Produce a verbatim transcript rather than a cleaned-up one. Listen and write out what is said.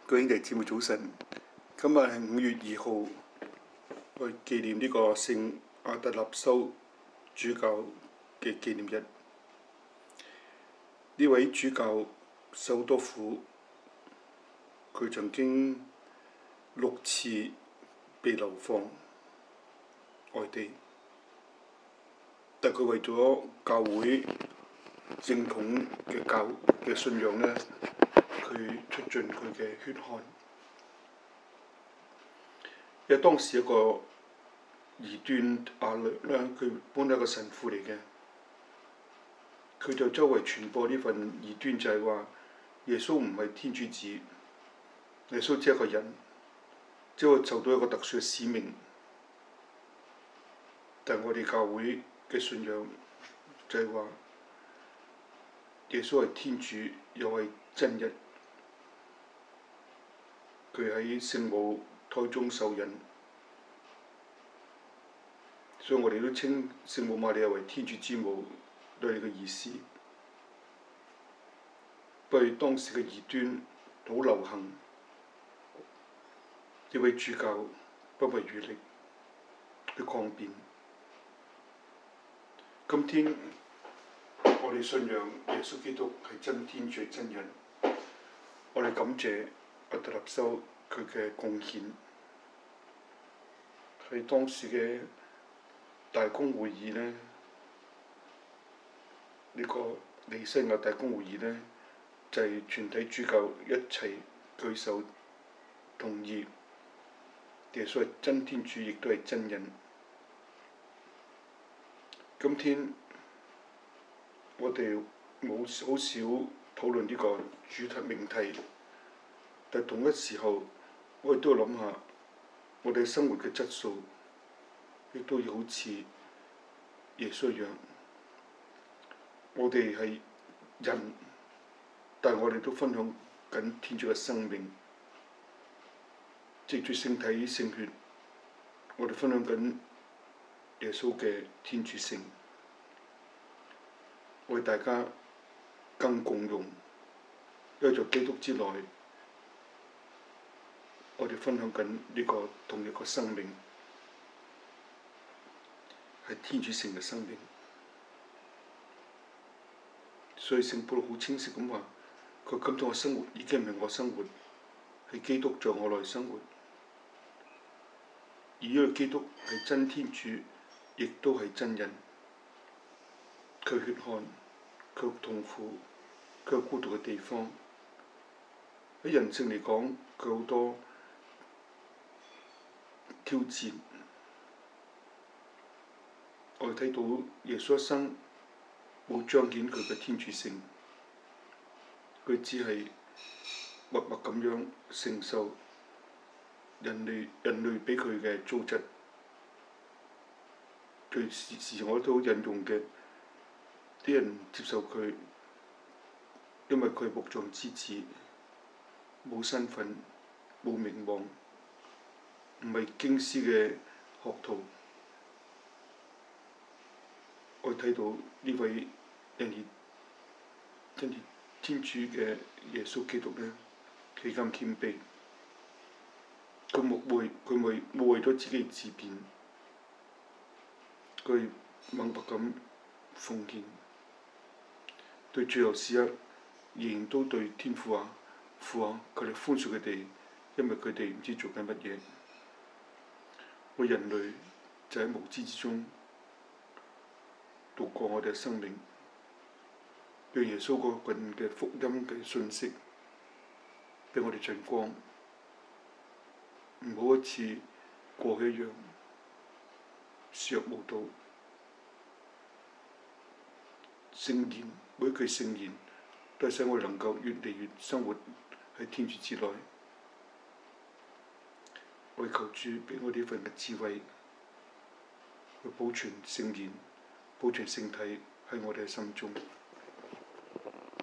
各位兄弟姊妹早晨，今日係五月二號，去紀念呢個聖阿特納修主教嘅紀念日。呢位主教受好多苦，佢曾經六次被流放外地，但佢為咗教會正統嘅教嘅信仰呢，佢出盡佢嘅血汗。因為當時一個異端亞略呢，佢本係一個神父嚟嘅，佢就周圍傳播呢份異端，就係話耶穌唔係天主子，耶穌只係一個人，只係受到一個特殊嘅使命。但係我哋教會嘅信仰就係話耶穌係天主，又係真人。佢喺聖母胎中受孕，所以我哋都稱聖母瑪利亞為天主之母，都係呢個意思。不過當時嘅異端好流行，呢位主教不遺餘力去抗辯。今天我哋信仰耶穌基督係真天主真人，我哋感謝阿特納修佢嘅貢獻。喺當時嘅大公會議呢，呢、這個尼西亞大公會議呢，就係、是、全體主教一齊舉手同意耶穌係真天主，亦都係真人。今天我哋冇好少討論呢個主題命題，但同一時候我哋都要諗下，我哋生活嘅質素亦都要好似耶穌一樣。我哋係人，但係我哋都分享緊天主嘅生命，藉住聖體聖血，我哋分享緊耶穌嘅天主性，我哋大家更共融，因為在基督之內，我哋分享緊呢個同一個生命，係天主性嘅生命。所以聖保祿好清晰咁話，佢今天嘅生活已經唔係我生活，係基督在我內生活。而呢個基督係真天主，亦都係真人。佢血汗，佢痛苦，佢有孤獨嘅地方。喺人性嚟講，佢好多挑戰。我哋睇到耶穌一生冇彰顯佢嘅天主性，佢只係默默咁樣承受人類人類俾佢嘅糟質。佢時時我都引用嘅，啲人接受佢，因為佢係木匠之子，冇身份，冇名望，唔係經師嘅學徒。我睇到呢位人兒真係天主嘅耶穌基督呢，佢咁謙卑，佢冇為佢冇冇為咗自己自辯，佢猛烈咁奉獻，對最後時刻仍然都對天父話：父啊，佢哋寬恕佢哋，因為佢哋唔知做緊乜嘢。我人類就喺無知之中度過我哋嘅生命，讓耶穌嗰份嘅福音嘅信息俾我哋盡光，唔好一次過去一樣視若無睹。聖言，每一句聖言都係使我哋能夠越嚟越生活喺天主之內。我求主俾我哋呢份嘅智慧，去保存聖言，保存聖體喺我哋嘅心中。